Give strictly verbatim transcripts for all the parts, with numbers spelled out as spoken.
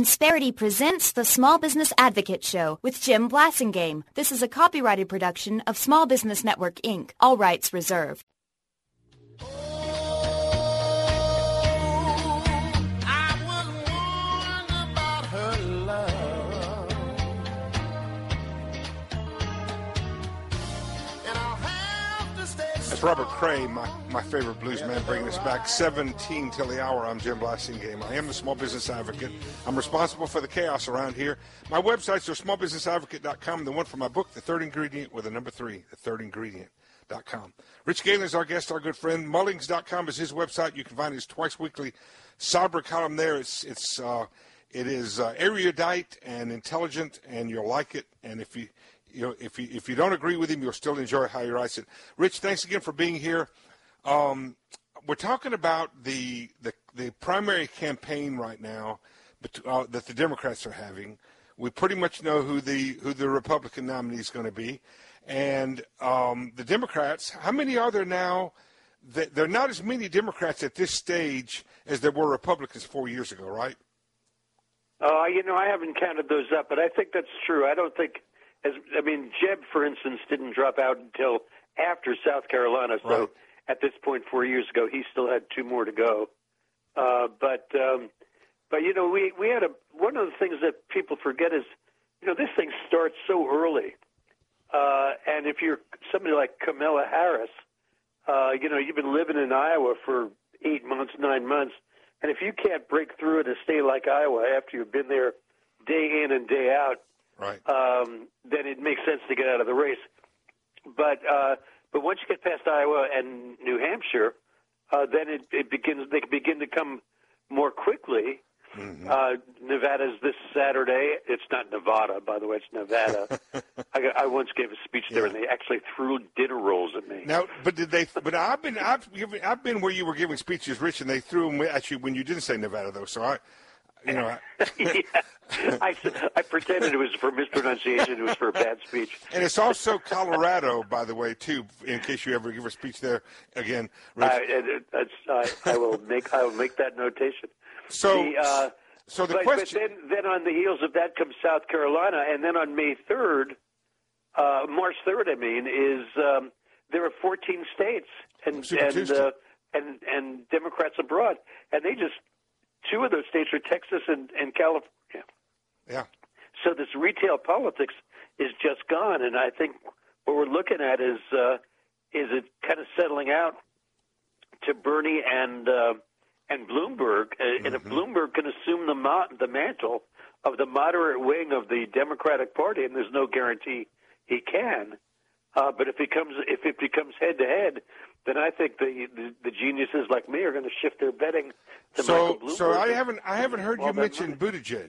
Insperity presents the Small Business Advocate Show with Jim Blasingame. This is a copyrighted production of Small Business Network, Incorporated. All rights reserved. That's Robert Cray, my, my favorite blues man, bringing us back seventeen till the hour. I'm Jim Blasingame. I am the Small Business Advocate. I'm responsible for the chaos around here. My websites are small business advocate dot com. The one for my book, The Third Ingredient, with a number three, the third ingredient dot com. Rich Galen is our guest, our good friend. Mullings dot com is his website. You can find his twice weekly Sabra column there. It's it's uh, it is uh, erudite and intelligent, and you'll like it. And if you You know, if you if you don't agree with him, you'll still enjoy how he writes it. Rich, thanks again for being here. Um, we're talking about the, the the primary campaign right now uh, that the Democrats are having. We pretty much know who the who the Republican nominee is going to be, and um, the Democrats. How many are there now? That there are not as many Democrats at this stage as there were Republicans four years ago, right? Uh, you know, I haven't counted those up, but I think that's true. I don't think. As, I mean, Jeb, for instance, didn't drop out until after South Carolina. So right. At this point, four years ago, he still had two more to go. Uh, but, um, but you know, we, we had a one of the things that people forget is, you know, this thing starts so early. Uh, and if you're somebody like Kamala Harris, uh, you know, you've been living in Iowa for eight months, nine months. And if you can't break through in a state like Iowa after you've been there day in and day out, Right. Um, then it makes sense to get out of the race. But uh, but once you get past Iowa and New Hampshire, uh, then it, it begins. They begin to come more quickly. Mm-hmm. Uh, Nevada's this Saturday. It's not Nevada, by the way. It's Nevada. I, got, I once gave a speech there, yeah. and they actually threw dinner rolls at me. Now, but did they? But I've been I've given, I've been where you were giving speeches, Rich, and they threw them at you when you didn't say Nevada, though. So I. You know, I, yeah. I, I pretended it was for mispronunciation. It was for a bad speech. And it's also Colorado, by the way, too. In case you ever give a speech there again, Rich. I, it, it's, I, I will make I will make that notation. So, the, uh, so the but, question. But then, then on the heels of that comes South Carolina, and then on May third, uh, March third, I mean, is um, there are fourteen states and Super and, uh, and and Democrats abroad, and they just. Two of those states are Texas and, and California. Yeah. So this retail politics is just gone, and I think what we're looking at is uh, is it kind of settling out to Bernie and uh, and Bloomberg, mm-hmm. and if Bloomberg can assume the mo- the mantle of the moderate wing of the Democratic Party, and there's no guarantee he can, uh, but if it comes if it becomes head to head. Then I think the, the the geniuses like me are going to shift their betting to so, Michael Bloomberg. So I haven't I haven't heard you mention money. Buttigieg.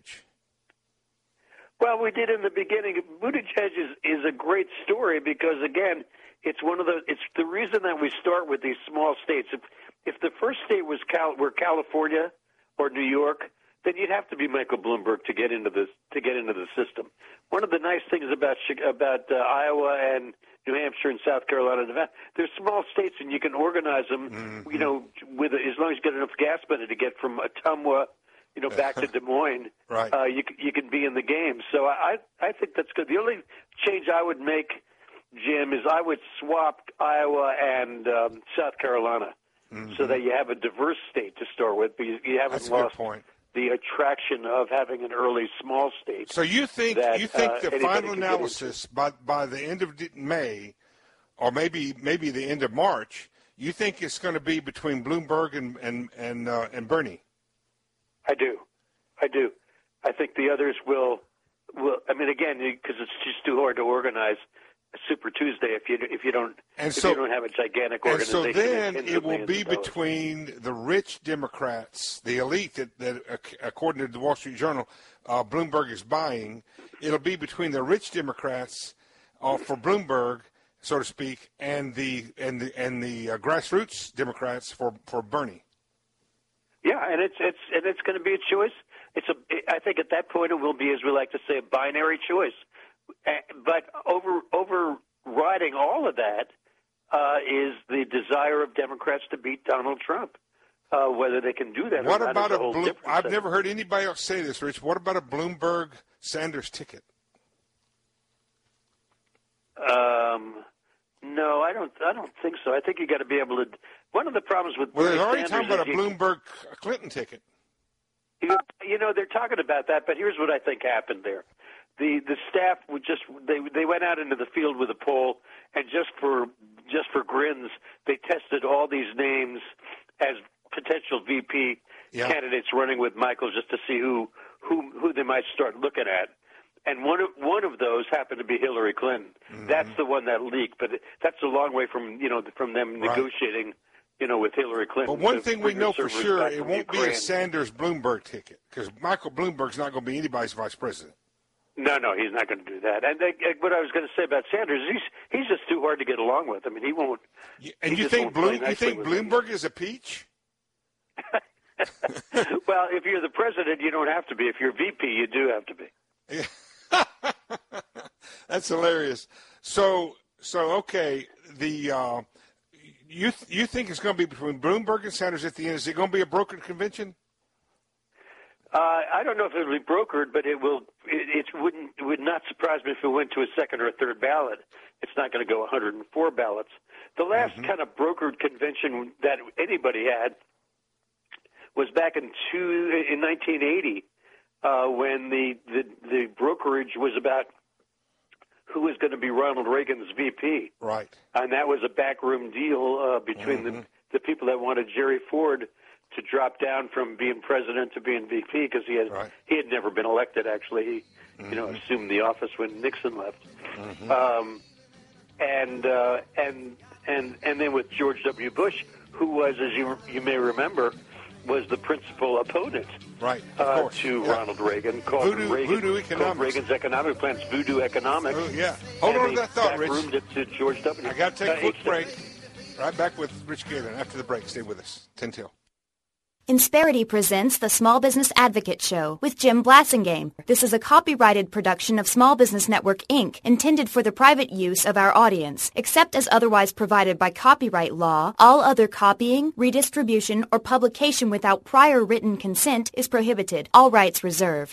Well, we did in the beginning. Buttigieg is, is a great story because again, it's one of the it's the reason that we start with these small states. If if the first state was Cal, were California or New York, then you'd have to be Michael Bloomberg to get into this to get into the system. One of the nice things about about uh, Iowa and New Hampshire and South Carolina, Nevada, they're small states, and you can organize them. Mm-hmm. You know, with as long as you get enough gas money to get from Ottumwa, you know, back to Des Moines. Right. Uh, you you can be in the game. So I I think that's good. The only change I would make, Jim, is I would swap Iowa and um, South Carolina, mm-hmm. so that you have a diverse state to start with, but you, you haven't that's lost a good point. The attraction of having an early small state. So you think that, you think uh, the final analysis by by the end of May, or maybe maybe the end of March, you think it's going to be between Bloomberg and and and, uh, and Bernie? I do, I do. I think the others will will. I mean, again, because it's just too hard to organize a Super Tuesday if you if you don't and if so, you don't have a gigantic organization. And so then and it will be between the rich Democrats, the elite that, that according to the Wall Street Journal, uh, Bloomberg is buying. It'll be between the rich Democrats uh, for Bloomberg, so to speak, and the and the and the uh, grassroots Democrats for, for Bernie. Yeah, and it's it's and it's going to be a choice. It's a. I think at that point it will be, as we like to say, a binary choice. But over overriding all of that uh, is the desire of Democrats to beat Donald Trump. Uh, whether they can do that what or not about is a, a whole Blo- different I've thing. never heard anybody else say this, Rich. What about a Bloomberg-Sanders ticket? Um, no, I don't. I don't think so. I think you got to be able to. One of the problems with Well, Bernie they're already Sanders talking about a is you- Bloomberg-Clinton ticket. You, you know, they're talking about that, but here's what I think happened there. The the staff would just they they went out into the field with a poll, and just for just for grins, they tested all these names as potential V P Yeah. candidates running with Michael, just to see who who who they might start looking at. And one of one of those happened to be Hillary Clinton. Mm-hmm. That's the one that leaked, but that's a long way from you know from them Right. negotiating. You know, with Hillary Clinton. But one to thing we bring know her for servers sure, back it from won't be Ukraine. a Sanders-Bloomberg ticket because Michael Bloomberg's not going to be anybody's vice president. No, no, he's not going to do that. And they, what I was going to say about Sanders, he's he's just too hard to get along with. I mean, he won't. You- And he you just think won't play Bloom, you nicely think with him. Bloomberg is a peach? Well, if you're the president, you don't have to be. If you're V P, you do have to be. That's hilarious. So, so okay, the uh, you th- you think it's going to be between Bloomberg and Sanders at the end? Is it going to be a brokered convention? Uh, I don't know if it'll be brokered, but it will. It, it wouldn't. It would not surprise me if it went to a second or a third ballot. It's not going to go one hundred four ballots. The last Mm-hmm. kind of brokered convention that anybody had was back in two in nineteen eighty, uh, when the, the the brokerage was about who was going to be Ronald Reagan's V P. Right. And that was a backroom deal uh, between Mm-hmm. the the people that wanted Jerry Ford to drop down from being president to being V P because he had Right. he had never been elected. Actually, he Mm-hmm. you know assumed the office when Nixon left. Um, and uh, and and and then with George W. Bush, who was, as you you may remember, was the principal opponent Right. Of uh, course. to Yeah. Ronald Reagan, called Voodoo- Reagan, voodoo called economics. Reagan's economic plans voodoo economics. Oh, yeah. Hold and on to they that thought, Rich. backroomed it to George W. I got to take a Uh, quick eight break. seconds. Right back with Rich Galen after the break. Stay with us. ten till. Insperity presents the Small Business Advocate Show with Jim Blassingame. This is a copyrighted production of Small Business Network, Incorporated, intended for the private use of our audience. Except as otherwise provided by copyright law, all other copying, redistribution, or publication without prior written consent is prohibited. All rights reserved.